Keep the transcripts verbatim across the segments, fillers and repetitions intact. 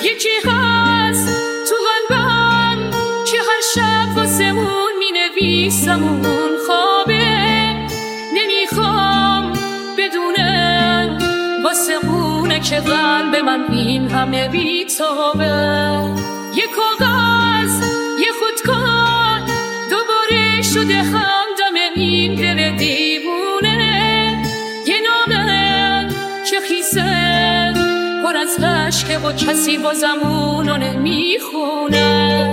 یکی هست تو قلبم که هر شب واسه اون می نویسم اون خوابه، نمیخوام بدونم واسه اونه که قلب من این همه بیتابه. یه کاغذ یه خودکار دوباره شده همدم این دل دیوونه، یه نامه که خیسه پر از عشقه و کسی بازم اونو نمیخونه.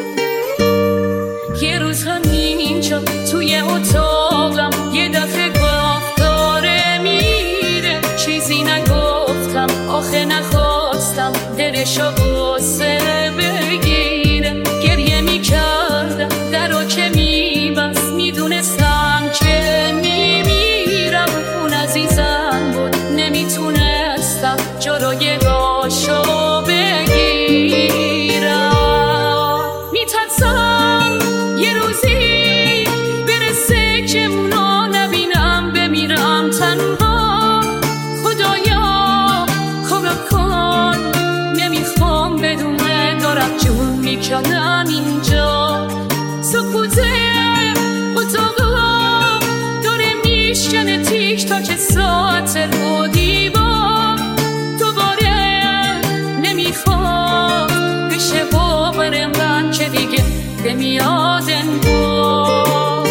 یه روز همینجا توی اتاقم یه دفعه گفت داره میره، چیزی نگفتم آخه نخواستم دلشو غصه بگیره. گریه میکردم درو که میبست، میدونستم که میمیرم، اون عزیزم بود نمیتونستم جلوی راشو بگیرم. میترسم یه روزی برسه که اونو نبینم بمیرم تنها. خدایا کمک کن، نمیخوام بدونه دارم جون میکنم اینجا. سکوته اتاقا داره میشکنه تیک تا که ساعت رو دیوار. دوباره نمیخوام بشه باور من که دیگه نمیاد انگار.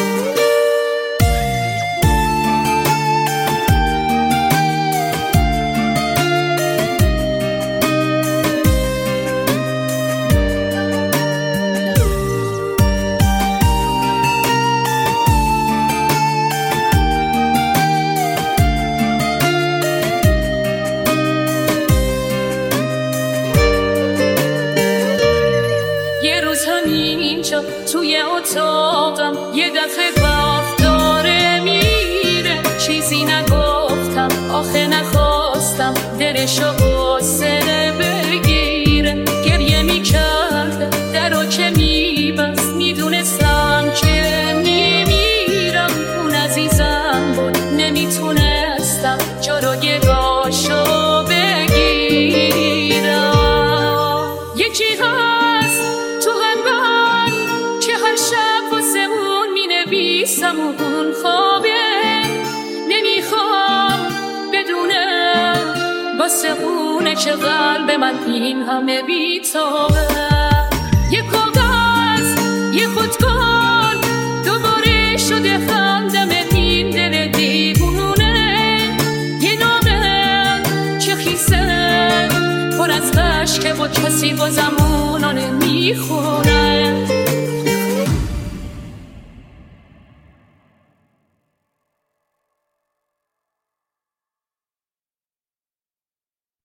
همینجا توی اتاقم یه دفعه گفت داره میره، چیزی نگفتم آخه نخواستم دلشو غصه بگیره. گریه میکردم درو که میبست، میدونستم که میمیرم، اون عزیزم بود نمیتونستم جلوی راشو بگیرم. یکی هست تو قلبم که هر شب واسه اون می نویسم اون خوابه، نمیخوام بدونم واسه اونه که قلب من این همه بیتابه. یه کاغذ یه خودکار دوباره شده همدم این دل دیوونه، یه نامه که خیسه پر از عشقه و کسی بازم اونو نمیخونه.